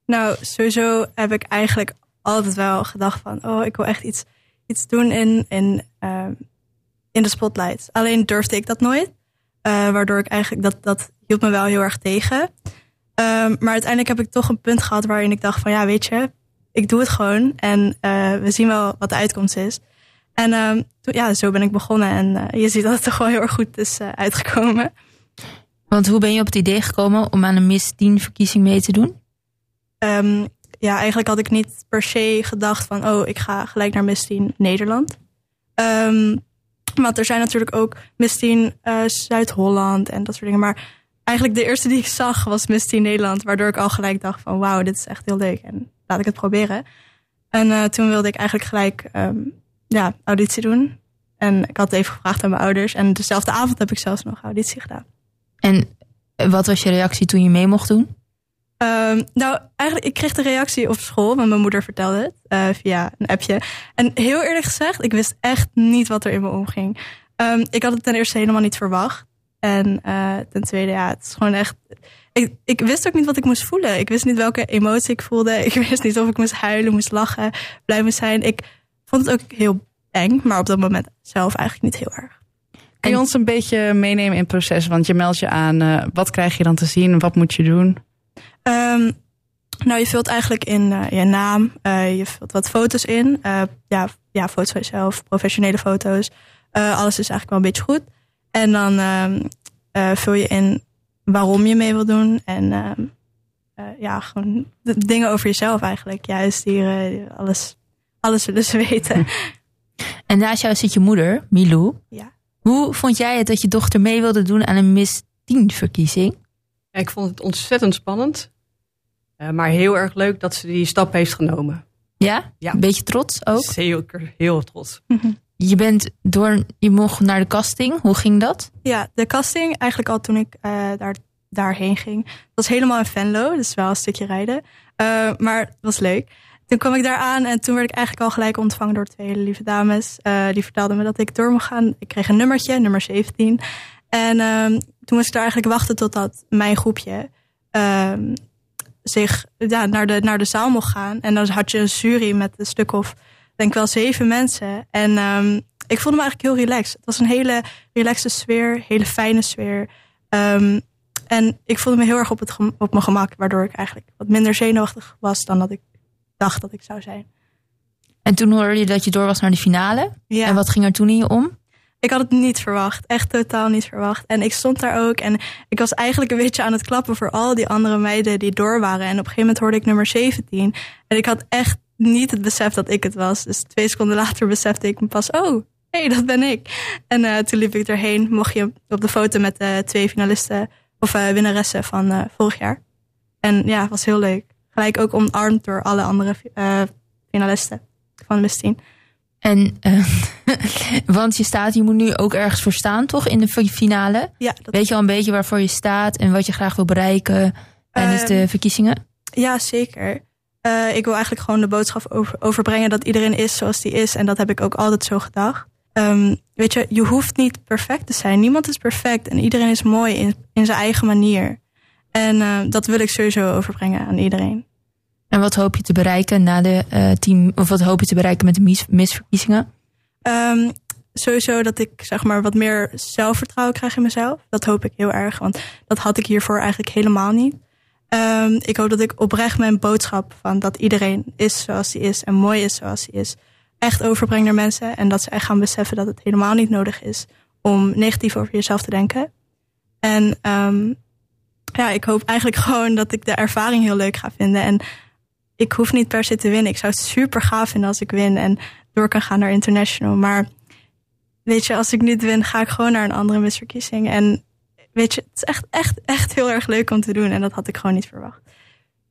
Nou, sowieso heb ik eigenlijk altijd wel gedacht van... ik wil echt iets doen in de spotlight. Alleen durfde ik dat nooit. Waardoor ik eigenlijk... Dat hield me wel heel erg tegen. Maar uiteindelijk heb ik toch een punt gehad waarin ik dacht van... ja, weet je, ik doe het gewoon. En we zien wel wat de uitkomst is. En zo ben ik begonnen. En je ziet dat het toch wel heel erg goed is uitgekomen. Want hoe ben je op het idee gekomen om aan een Miss Teen verkiezing mee te doen? Eigenlijk had ik niet per se gedacht van... ik ga gelijk naar Miss Teen Nederland. Want er zijn natuurlijk ook Miss Teen Zuid-Holland en dat soort dingen. Maar eigenlijk de eerste die ik zag was Miss Teen Nederland. Waardoor ik al gelijk dacht van wauw, dit is echt heel leuk. En laat ik het proberen. En toen wilde ik eigenlijk gelijk auditie doen. En ik had het even gevraagd aan mijn ouders. En dezelfde avond heb ik zelfs nog auditie gedaan. En wat was je reactie toen je mee mocht doen? Eigenlijk, ik kreeg de reactie op school, want mijn moeder vertelde het via een appje. En heel eerlijk gezegd, ik wist echt niet wat er in me omging. Ik had het ten eerste helemaal niet verwacht. En ten tweede, het is gewoon echt... Ik wist ook niet wat ik moest voelen. Ik wist niet welke emotie ik voelde. Ik wist niet of ik moest huilen, moest lachen, blij moest zijn. Ik vond het ook heel eng, maar op dat moment zelf eigenlijk niet heel erg. Kun je ons een beetje meenemen in het proces? Want je meldt je aan, wat krijg je dan te zien? Wat moet je doen? Je vult eigenlijk in je naam. Je vult wat foto's in. Foto's van jezelf, professionele foto's. Alles is eigenlijk wel een beetje goed. En dan vul je in waarom je mee wil doen. En gewoon de dingen over jezelf eigenlijk. Huisdieren, alles willen ze weten. En naast jou zit je moeder, Milou. Ja. Hoe vond jij het dat je dochter mee wilde doen aan een Miss Teen verkiezing? Ik vond het ontzettend spannend. Maar heel erg leuk dat ze die stap heeft genomen. Ja? Een beetje trots ook? Zeker, heel trots. Je mocht naar de casting. Hoe ging dat? Ja, de casting eigenlijk al toen ik daarheen ging. Het was helemaal in Venlo, dus wel een stukje rijden. Maar het was leuk. Toen kwam ik daar aan en toen werd ik eigenlijk al gelijk ontvangen door 2 hele lieve dames. Die vertelden me dat ik door mocht gaan. Ik kreeg een nummertje, nummer 17. En toen moest ik daar eigenlijk wachten totdat mijn groepje zich naar de zaal mocht gaan. En dan had je een jury met een stuk of, denk ik wel 7 mensen. En ik voelde me eigenlijk heel relaxed. Het was een hele relaxte sfeer, hele fijne sfeer. En ik voelde me heel erg op mijn gemak, waardoor ik eigenlijk wat minder zenuwachtig was dan dat ik dacht dat ik zou zijn. En toen hoorde je dat je door was naar de finale. Ja. En wat ging er toen in je om? Ik had het niet verwacht. Echt totaal niet verwacht. En ik stond daar ook. En ik was eigenlijk een beetje aan het klappen voor al die andere meiden die door waren. En op een gegeven moment hoorde ik nummer 17. En ik had echt niet het besef dat ik het was. Dus 2 seconden later besefte ik me pas, dat ben ik. En toen liep ik erheen. Mocht je op de foto met de 2 finalisten of winnaressen van vorig jaar. En het was heel leuk. Gelijk ook omarmd door alle andere finalisten van Miss Teen. En, want je moet nu ook ergens voor staan, toch, in de finale? Ja, weet je al een beetje waarvoor je staat en wat je graag wil bereiken tijdens de verkiezingen? Ja, zeker. Ik wil eigenlijk gewoon de boodschap overbrengen dat iedereen is zoals die is. En dat heb ik ook altijd zo gedacht. Weet je hoeft niet perfect te zijn. Niemand is perfect en iedereen is mooi in zijn eigen manier. En dat wil ik sowieso overbrengen aan iedereen. En wat hoop je te bereiken na de team, of wat hoop je te bereiken met de misverkiezingen? Sowieso dat ik wat meer zelfvertrouwen krijg in mezelf. Dat hoop ik heel erg, want dat had ik hiervoor eigenlijk helemaal niet. Ik hoop dat ik oprecht mijn boodschap van dat iedereen is zoals hij is en mooi is zoals hij is, echt overbreng naar mensen. En dat ze echt gaan beseffen dat het helemaal niet nodig is om negatief over jezelf te denken. En ik hoop eigenlijk gewoon dat ik de ervaring heel leuk ga vinden. En ik hoef niet per se te winnen. Ik zou het super gaaf vinden als ik win en door kan gaan naar international. Maar weet je, als ik niet win, ga ik gewoon naar een andere misverkiezing. En weet je, het is echt heel erg leuk om te doen. En dat had ik gewoon niet verwacht.